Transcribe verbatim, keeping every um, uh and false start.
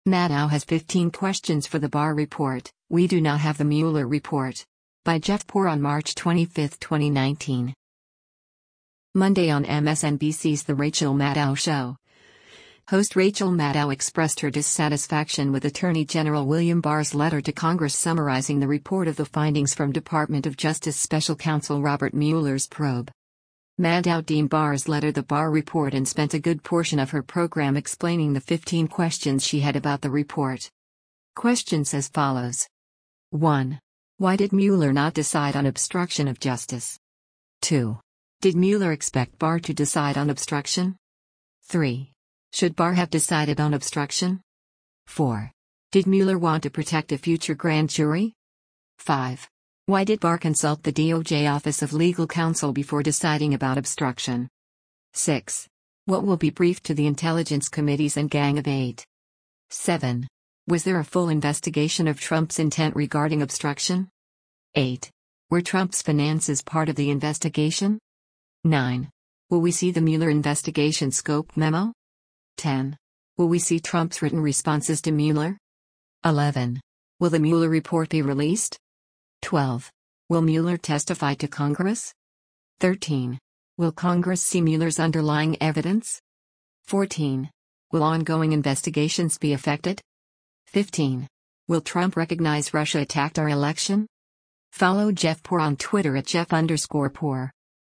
Maddow has fifteen questions for the Barr report. We do not have the Mueller report. By Jeff Poor on March twenty-fifth, twenty nineteen. Monday on M S N B C's The Rachel Maddow Show. Host Rachel Maddow expressed her dissatisfaction with Attorney General William Barr's letter to Congress summarizing the report of the findings from Department of Justice Special Counsel Robert Mueller's probe. Maddow deemed Barr's letter the Barr report and spent a good portion of her program explaining the fifteen questions she had about the report. Questions as follows. one. Why did Mueller not decide on obstruction of justice? two. Did Mueller expect Barr to decide on obstruction? three. Should Barr have decided on obstruction? four. Did Mueller want to protect a future grand jury? five. Why did Barr consult the D O J Office of Legal Counsel before deciding about obstruction? six. What will be briefed to the Intelligence Committees and Gang of Eight? seven. Was there a full investigation of Trump's intent regarding obstruction? eight. Were Trump's finances part of the investigation? nine. Will we see the Mueller investigation scope memo? ten. Will we see Trump's written responses to Mueller? eleven. Will the Mueller report be released? twelve. Will Mueller testify to Congress? thirteen. Will Congress see Mueller's underlying evidence? fourteen. Will ongoing investigations be affected? fifteen. Will Trump recognize Russia attacked our election? Follow Jeff Poor on Twitter at Jeff underscore Poor.